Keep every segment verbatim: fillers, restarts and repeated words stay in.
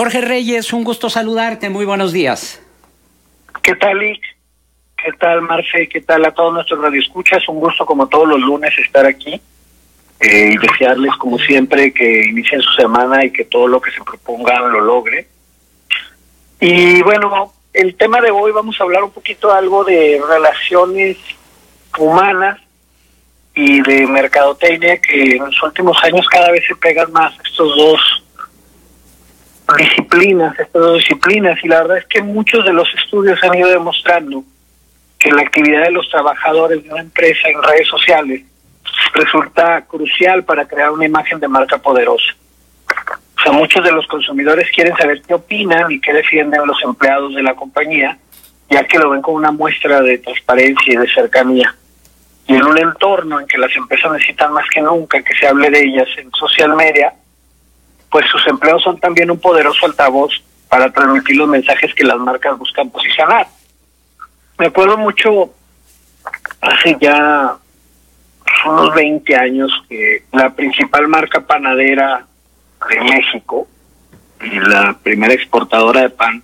Jorge Reyes, un gusto saludarte, muy buenos días. ¿Qué tal, Lick? ¿Qué tal, Marce? ¿Qué tal a todos nuestros radioescuchas? Un gusto, como todos los lunes, estar aquí eh, y desearles, como siempre, que inicien su semana y que todo lo que se propongan lo logre. Y bueno, el tema de hoy vamos a hablar un poquito algo de relaciones humanas y de mercadotecnia, que en los últimos años cada vez se pegan más estos dos disciplinas, estas dos disciplinas, y la verdad es que muchos de los estudios han ido demostrando que la actividad de los trabajadores de una empresa en redes sociales resulta crucial para crear una imagen de marca poderosa. O sea, muchos de los consumidores quieren saber qué opinan y qué defienden los empleados de la compañía, ya que lo ven como una muestra de transparencia y de cercanía. Y en un entorno en que las empresas necesitan más que nunca que se hable de ellas en social media, pues sus empleados son también un poderoso altavoz para transmitir los mensajes que las marcas buscan posicionar. Me acuerdo mucho, hace ya unos veinte años, que la principal marca panadera de México y la primera exportadora de pan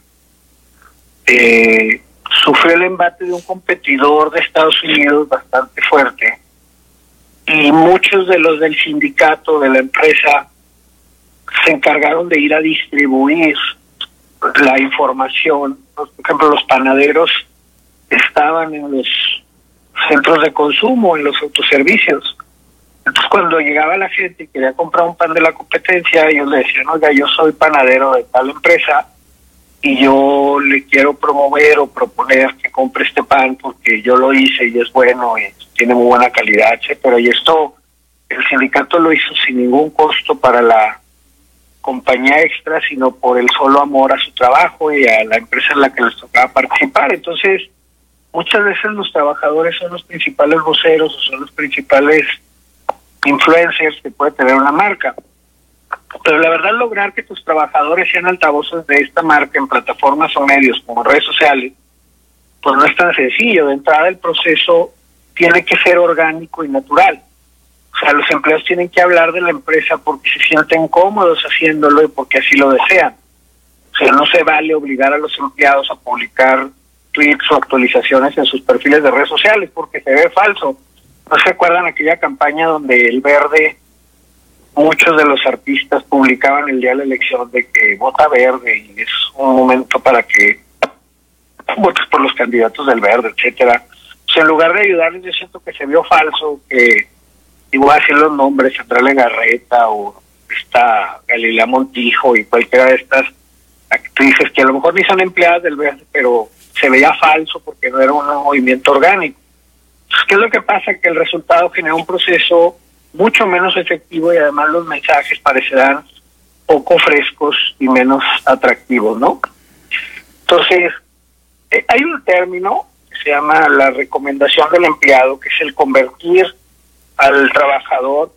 eh, sufrió el embate de un competidor de Estados Unidos bastante fuerte, y muchos de los del sindicato de la empresa se encargaron de ir a distribuir la información. Por ejemplo, los panaderos estaban en los centros de consumo, en los autoservicios. Entonces, cuando llegaba la gente y quería comprar un pan de la competencia, ellos le decían: oiga, yo soy panadero de tal empresa y yo le quiero promover o proponer que compre este pan porque yo lo hice y es bueno y tiene muy buena calidad, etcétera. Y esto el sindicato lo hizo sin ningún costo para la compañía extra, sino por el solo amor a su trabajo y a la empresa en la que les tocaba participar. Entonces, muchas veces los trabajadores son los principales voceros o son los principales influencers que puede tener una marca. Pero la verdad, lograr que tus trabajadores sean altavoces de esta marca en plataformas o medios como redes sociales, pues no es tan sencillo. De entrada, el proceso tiene que ser orgánico y natural. O sea, los empleados tienen que hablar de la empresa porque se sienten cómodos haciéndolo y porque así lo desean. O sea, no se vale obligar a los empleados a publicar tweets o actualizaciones en sus perfiles de redes sociales porque se ve falso. ¿No se acuerdan aquella campaña donde el verde, muchos de los artistas publicaban el día de la elección de que vota verde y es un momento para que votes por los candidatos del verde, etcétera? O sea, en lugar de ayudarles, yo siento que se vio falso, que igual a decir los nombres, Sandra Legarreta o esta Galilea Montijo y cualquiera de estas actrices que a lo mejor ni son empleadas del verde, pero se veía falso porque no era un movimiento orgánico. Entonces, ¿qué es lo que pasa? Que el resultado genera un proceso mucho menos efectivo y además los mensajes parecerán poco frescos y menos atractivos, ¿no? Entonces, eh, hay un término que se llama la recomendación del empleado, que es el convertir al trabajador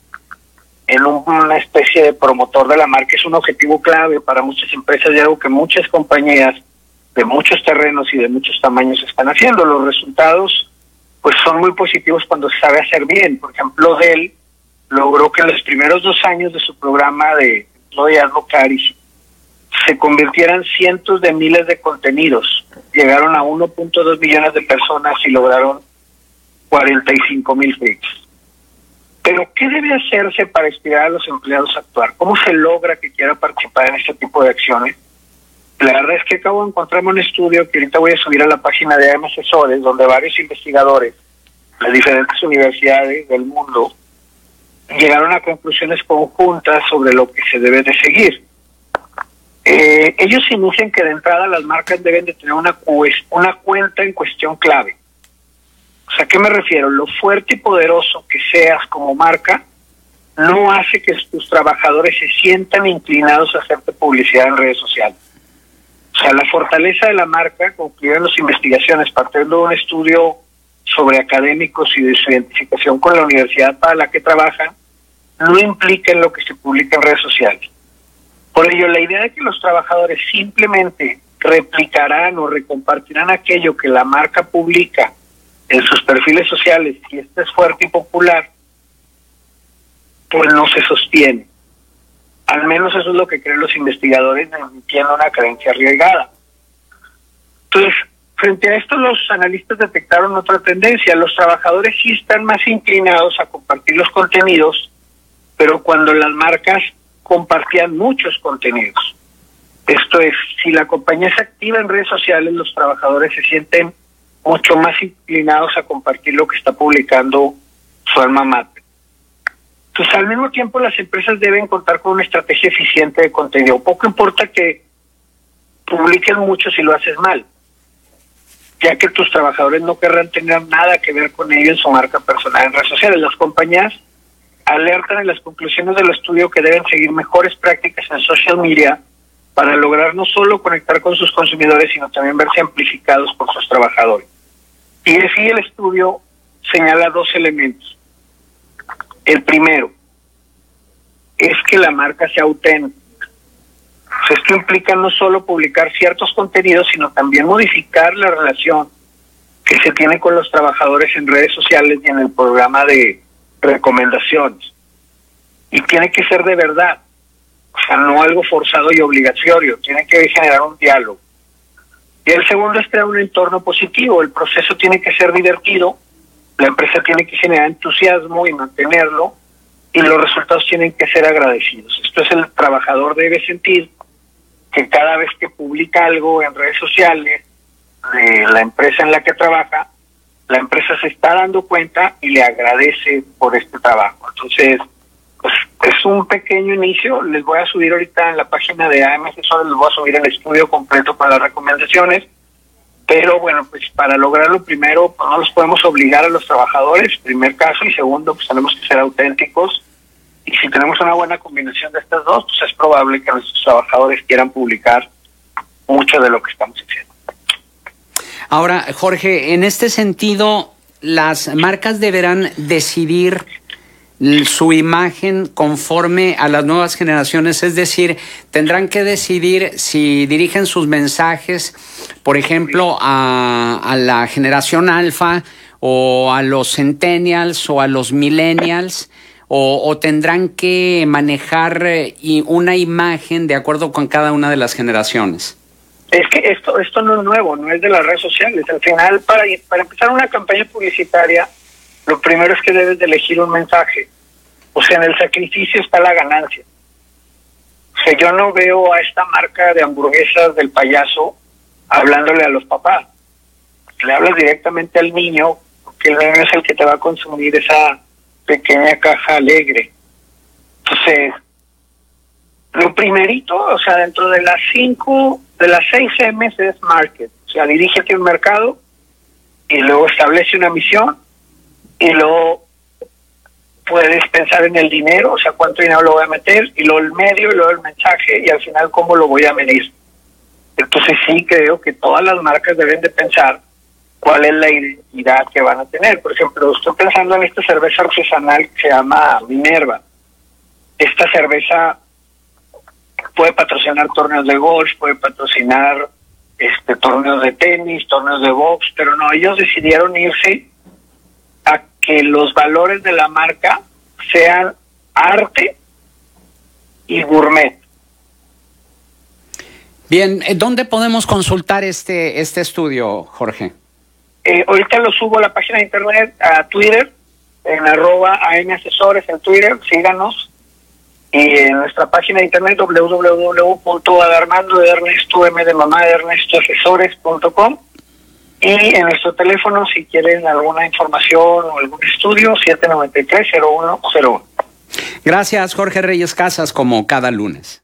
en un, una especie de promotor de la marca. Es un objetivo clave para muchas empresas y algo que muchas compañías de muchos terrenos y de muchos tamaños están haciendo. Los resultados pues son muy positivos cuando se sabe hacer bien. Por ejemplo, Dell logró que en los primeros dos años de su programa de Employee Advocacy se convirtieran cientos de miles de contenidos. Llegaron a uno punto dos millones de personas y lograron cuarenta y cinco mil clics. Pero, ¿qué debe hacerse para inspirar a los empleados a actuar? ¿Cómo se logra que quieran participar en este tipo de acciones? La verdad es que acabo de encontrarme un estudio que ahorita voy a subir a la página de A M Asesores, donde varios investigadores de diferentes universidades del mundo llegaron a conclusiones conjuntas sobre lo que se debe de seguir. Eh, ellos inician que de entrada las marcas deben de tener una, una cuenta en cuestión clave. O sea, ¿a qué me refiero? Lo fuerte y poderoso que seas como marca no hace que tus trabajadores se sientan inclinados a hacerte publicidad en redes sociales. O sea, la fortaleza de la marca, concluyeron las investigaciones partiendo de un estudio sobre académicos y de su identificación con la universidad para la que trabajan, no implica en lo que se publica en redes sociales. Por ello, la idea de que los trabajadores simplemente replicarán o recompartirán aquello que la marca publica en sus perfiles sociales, si este es fuerte y popular, pues no se sostiene. Al menos eso es lo que creen los investigadores, desmintiendo una creencia arraigada. Entonces, frente a esto, los analistas detectaron otra tendencia. Los trabajadores sí están más inclinados a compartir los contenidos, pero cuando las marcas compartían muchos contenidos. Esto es, si la compañía es activa en redes sociales, los trabajadores se sienten mucho más inclinados a compartir lo que está publicando su alma mater. Entonces, al mismo tiempo, las empresas deben contar con una estrategia eficiente de contenido. Poco importa que publiques mucho si lo haces mal, ya que tus trabajadores no querrán tener nada que ver con ello en su marca personal en redes sociales. Las compañías alertan en las conclusiones del estudio que deben seguir mejores prácticas en social media para lograr no solo conectar con sus consumidores, sino también verse amplificados por sus trabajadores. Y así el estudio señala dos elementos. El primero es que la marca sea auténtica. Pues esto implica no solo publicar ciertos contenidos, sino también modificar la relación que se tiene con los trabajadores en redes sociales y en el programa de recomendaciones. Y tiene que ser de verdad, o sea, no algo forzado y obligatorio, tiene que generar un diálogo. Y el segundo es crear un entorno positivo. El proceso tiene que ser divertido, la empresa tiene que generar entusiasmo y mantenerlo, y los resultados tienen que ser agradecidos. Esto es, el trabajador debe sentir que cada vez que publica algo en redes sociales de la empresa en la que trabaja, la empresa se está dando cuenta y le agradece por este trabajo. Entonces, pues es un pequeño inicio. Les voy a subir ahorita en la página de A M Asesores, les voy a subir el estudio completo con las recomendaciones. Pero bueno, pues para lograrlo, primero, pues no los podemos obligar a los trabajadores, primer caso, y segundo, pues tenemos que ser auténticos. Y si tenemos una buena combinación de estas dos, pues es probable que nuestros trabajadores quieran publicar mucho de lo que estamos haciendo. Ahora, Jorge, en este sentido, las marcas deberán decidir su imagen conforme a las nuevas generaciones, es decir, tendrán que decidir si dirigen sus mensajes, por ejemplo, a, a la generación alfa o a los centennials o a los millennials, o, o tendrán que manejar una imagen de acuerdo con cada una de las generaciones. Es que esto esto no es nuevo, no es de las redes sociales. Al final, para, para empezar una campaña publicitaria, lo primero es que debes de elegir un mensaje. O sea, en el sacrificio está la ganancia. O sea, yo no veo a esta marca de hamburguesas del payaso hablándole a los papás. Le hablas directamente al niño, porque el niño es el que te va a consumir esa pequeña caja alegre. Entonces, lo primerito, o sea, dentro de las cinco, de las seis M's es market. O sea, dirígete a un mercado y luego establece una misión y luego puedes pensar en el dinero, o sea, cuánto dinero lo voy a meter, y luego el medio, y luego el mensaje, y al final cómo lo voy a medir. Entonces sí creo que todas las marcas deben de pensar cuál es la identidad que van a tener. Por ejemplo, estoy pensando en esta cerveza artesanal que se llama Minerva. Esta cerveza puede patrocinar torneos de golf, puede patrocinar este torneos de tenis, torneos de box, pero no, ellos decidieron irse a que los valores de la marca sean arte y gourmet. Bien, ¿dónde podemos consultar este este estudio, Jorge? Eh, ahorita lo subo a la página de internet, a Twitter, en arroba A M Asesores en Twitter, síganos. Y en nuestra página de internet doble u doble u doble u punto alarmando de Ernesto M de mamá de Ernesto asesores punto com. Y en nuestro teléfono, si quieren alguna información o algún estudio, siete nueve tres, cero uno cero uno. Gracias, Jorge Reyes Casas, como cada lunes.